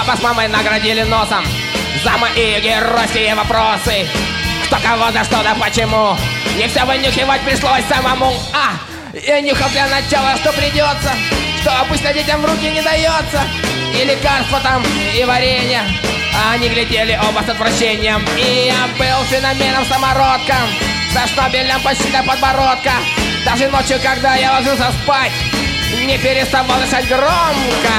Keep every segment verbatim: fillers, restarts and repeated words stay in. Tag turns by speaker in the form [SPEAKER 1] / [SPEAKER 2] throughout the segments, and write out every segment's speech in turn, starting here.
[SPEAKER 1] Папа с мамой наградили носом за мои геройские вопросы. Кто кого за что да почему. Не все вынюхивать пришлось самому. А, я нюхал для начала, что придется, что обычно детям в руки не дается. И лекарства там, и варенье. А они глядели оба с отвращением. И я был феноменом самородком, со шнобелем почти до подбородка. Даже ночью, когда я ложился спать, не переставал дышать громко.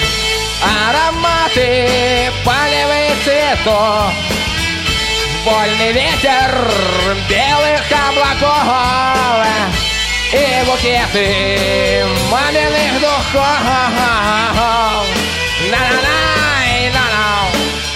[SPEAKER 1] Ароматы полевых цветов, вольный ветер белых облаков и букеты маминых духов. На-на-на, на-на.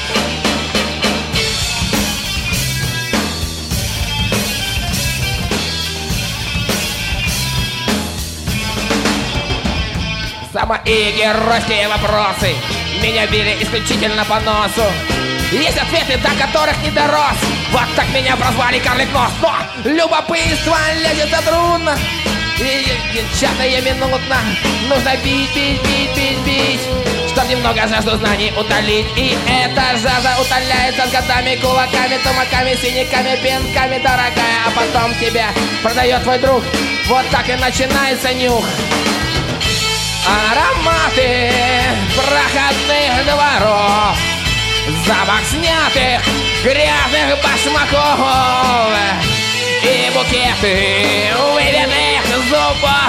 [SPEAKER 1] За мои геройские вопросы меня били исключительно по носу. Есть ответы, до которых не дорос. Вот так меня прозвали карлик нос. Но любопытство лезет трудно, и часто и минутно нужно бить, бить, бить, бить, бить, чтоб немного жажду знаний утолить. И эта жажда утоляется с годами, кулаками, тумаками, синяками, пинками, дорогая. А потом тебя продает твой друг. Вот так и начинается нюх. Ароматы проходных дворов, запах снятых грязных башмаков и букеты выведенных зубов.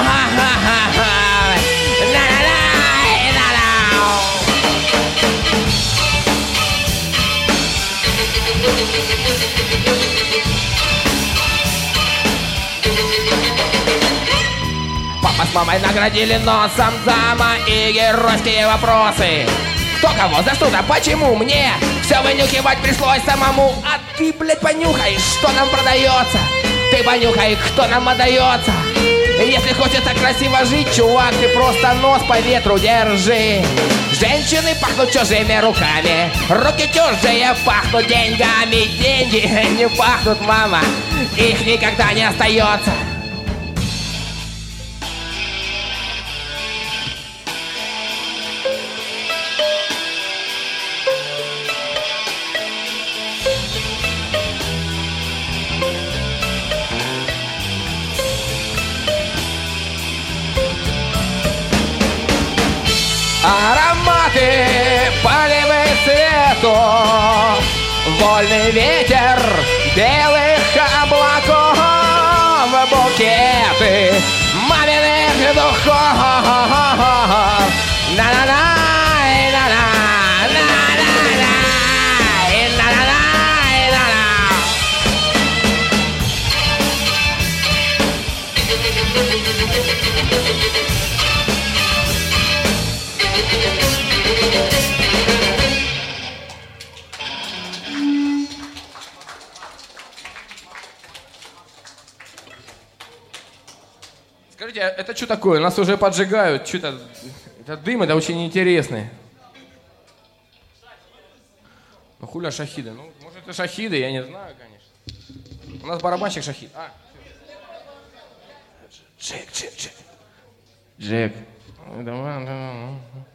[SPEAKER 1] Папа с мамой наградили носом за мои геройские вопросы. Кто кого, за что, да почему мне все вынюхивать пришлось самому. А ты, блядь, понюхай, что нам продается. Ты понюхай, кто нам отдается. Если хочется красиво жить, чувак, ты просто нос по ветру держи. Женщины пахнут чужими руками, руки чужие пахнут деньгами. Деньги не пахнут, мама, их никогда не остается. Ароматы полевых цветов, вольный ветер белых облаков, букеты маминых духов. На-на-на, на-на, на-на-на, на-на-на, на-на. Скажите, а это что такое? Нас уже поджигают. Что-то это дым, это очень интересный. Ну хуля шахиды? Ну, может, это шахиды, я не знаю, конечно. У нас барабанщик шахид. А, Джек, Джек, Джек. Джек. Давай, давай.